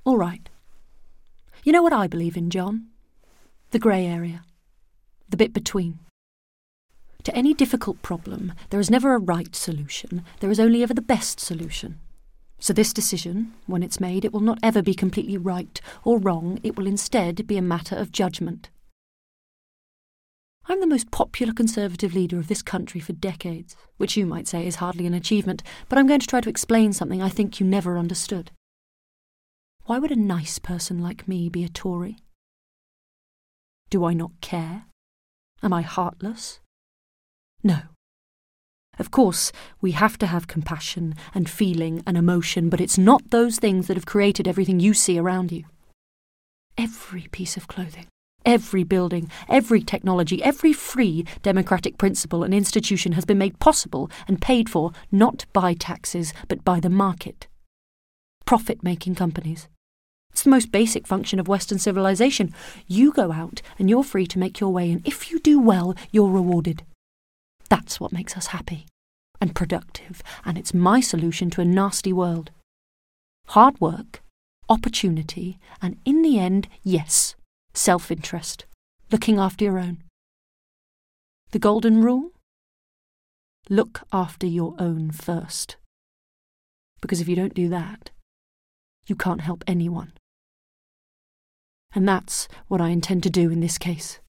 All right. You know what I believe in, John? The grey area. The bit between. To any difficult problem, there is never a right solution. There is only ever the best solution. So this decision, when it's made, it will not ever be completely right or wrong. It will instead be a matter of judgment. I'm the most popular Conservative leader of this country for decades, which you might say is hardly an achievement, but I'm going to try to explain something I think you never understood. Why would a nice person like me be a Tory? Do I not care? Am I heartless? No. Of course, we have to have compassion and feeling and emotion, but it's not those things that have created everything you see around you. Every piece of clothing, every building, every technology, every free democratic principle and institution has been made possible and paid for not by taxes, but by the market. Profit-making companies. It's the most basic function of Western civilization. You go out and you're free to make your way, and if you do well, you're rewarded. That's what makes us happy and productive, and it's my solution to a nasty world. Hard work, opportunity, and in the end, yes, self-interest, looking after your own. The golden rule? Look after your own first. Because if you don't do that, you can't help anyone. And that's what I intend to do in this case.